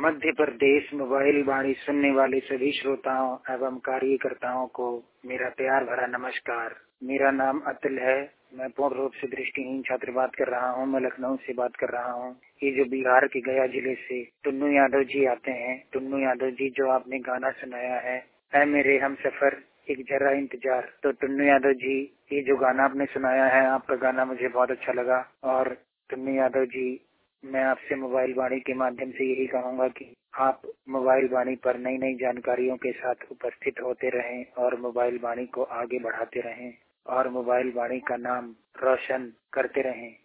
Madhya Pradesh mobile वाणी सुनने वाले सभी श्रोताओं एवं कार्यकर्ताओं को मेरा प्यार भरा नमस्कार। मेरा नाम अतुल है। मैं पूर्ण रूप से दृष्टिहीन छात्र बात कर रहा हूँ। मैं लखनऊ से बात कर रहा हूँ। ये जो बिहार के गया जिले से टुन्नू यादव जी आते हैं, टुन्नू यादव जी जो आपने गाना सुनाया है, ऐ मेरे हम सफर एक जरा इंतजार। तो टुन्नू यादव जी, ये जो गाना आपने सुनाया है, आपका गाना मुझे बहुत अच्छा लगा। और टुन्नू यादव जी, मैं आपसे मोबाइल वाणी के माध्यम से यही कहूँगा कि आप मोबाइल वाणी पर नई नई जानकारियों के साथ उपस्थित होते रहें और मोबाइल वाणी को आगे बढ़ाते रहें और मोबाइल वाणी का नाम रोशन करते रहें।